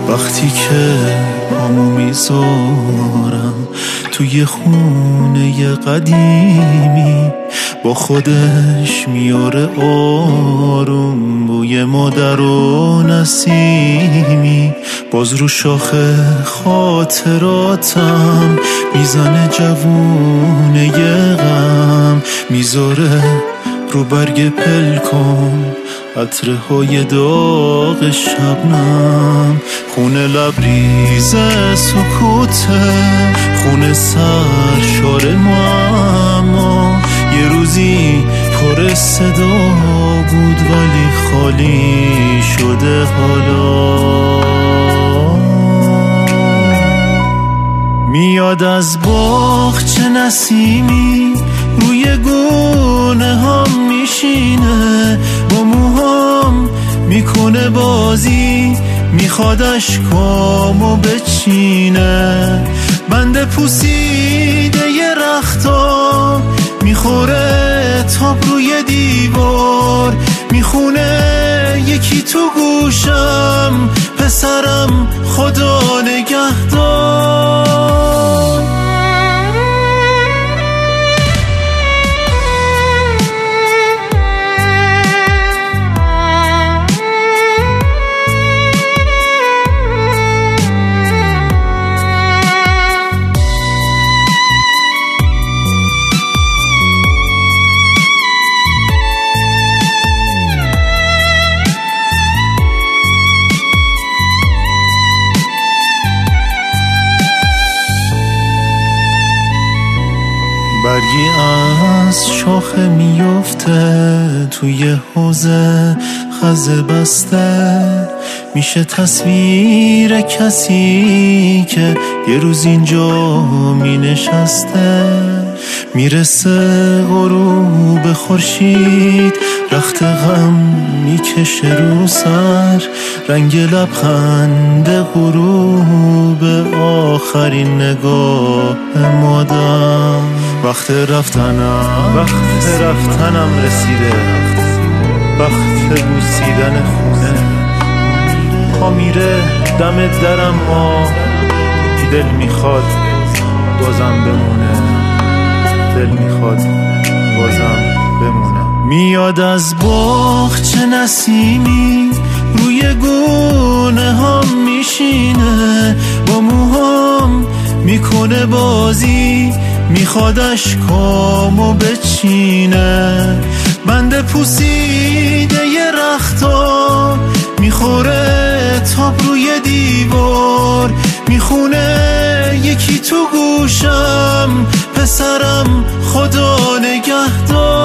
وقتی که پامو میذارم توی خونه قدیمی، با خودش میاره آروم بوی مادر و نسیمی. باز رو شاخه خاطراتم میزنه جوونه غم، میذاره رو برگ پلکام عطره های داغ شبنم. خونه لبریز سکوته، خونه سرشار معما. یه روزی پر صدا بود ولی خالی شده حالا. میاد از باغچه نسیمی روی گونه هم میشینه، با موهام میکنه بازی، میخواد اشکامو بچینه. بنده پوسیده ی رختا میخوره تاب روی دیوار، میخونه یکی تو گوشم پسرم خدا نگهدار. برگی از شاخه میفته توی حوضه خزه بسته، میشه تصویر کسی که یه روز اینجا می نشسته. میرسه غروب خورشید، رخت غم میکشه رو سر، رنگ لبخند غروب آخرین نگاه مادر. وقت رفتنم رسیده، وقت بوسیدن خونه. پا میره دم درم، ما دل میخواد بازم بمونه، دل میخواد بازم بمونه. میاد از باغچه نسیمی روی گونه هم میشینه، با موهام میکنه بازی، میخواد اشکامو بچینه. بنده پوسیده ی رختا میخوره تاب روی دیوار، میخونه یکی تو گوشم پسرم خدا نگهدار.